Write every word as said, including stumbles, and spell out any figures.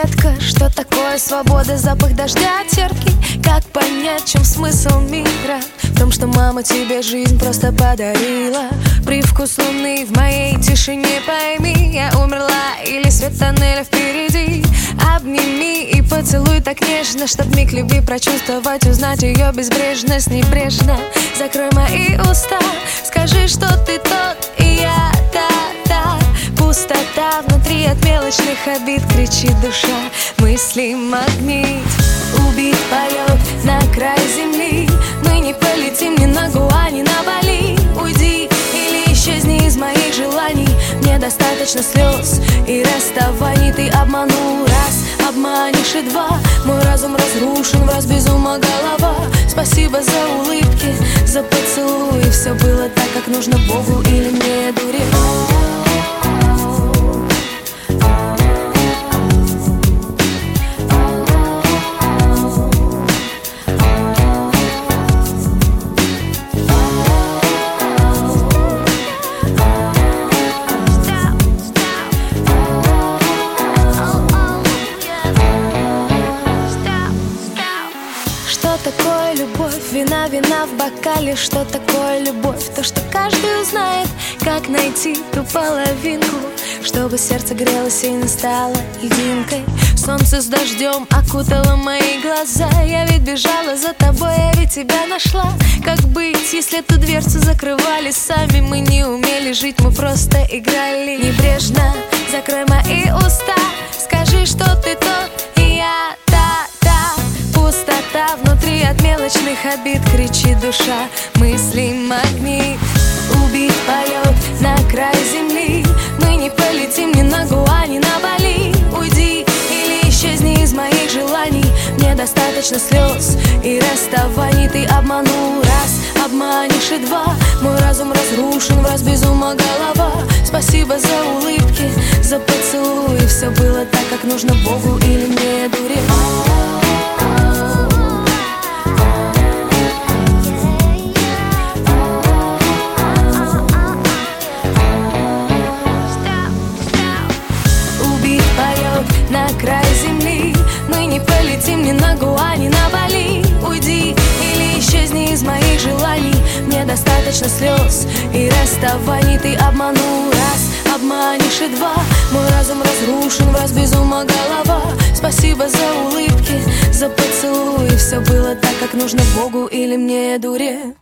детка, что такое свобода, запах дождя терпкий. Как понять, в чем смысл мира? В том, что мама тебе жизнь просто подарила. Привкус луны в моей тишине, пойми, я умерла или свет тоннеля впереди. Обними и поцелуй так нежно, чтоб миг любви прочувствовать, узнать ее безбрежность небрежно. Закрой мои уста, скажи, что ты тот, и я та-та. Пустота внутри от мелочных обид, кричит душа, мысли магнит. Убит полет на край земли, мы не полетим ни на Гоа, ни на Бали. Уйди или исчезни из моих желаний, мне достаточно слез и расставаний. Ты обманул раз, обманешь и два, мой разум разрушен, в раз без ума голова. Спасибо за улыбки, за поцелуи, все было так, как нужно Богу или мне, дуре. Что такое любовь? Вина, вина в бокале. Что такое любовь? То, что каждый узнает, как найти ту половинку, чтобы сердце грелось и не стало единкой. Солнце с дождем окутало мои глаза. Я ведь бежала за тобой, я ведь тебя нашла. Как быть, если эту дверцу закрывали сами? Мы не умели жить, мы просто играли небрежно. Закрой мои уста, скажи, что ты тот, и я та-та. Пустота внутри от мелочных обид, кричит душа, мысли магнит. Убит полет на край земли, мы не полетим ни на Гоа, ни на Бали. Уйди или исчезни из моих желаний, мне достаточно слез и расставаний. Ты обманул раз, обманешь и два, мой разум разрушен, в раз без ума голова. Спасибо за улыбки, за поцелуи, все было так, как нужно Богу или мне, дуре. На край земли, мы не полетим ни на Гоа, ни на Бали. Уйди или исчезни из моих желаний, мне достаточно слез и расставаний. Ты обманул раз, обманешь и два, мой разум разрушен, в раз без ума голова. Спасибо за улыбки, за поцелуи, все было так, как нужно Богу или мне, дуре.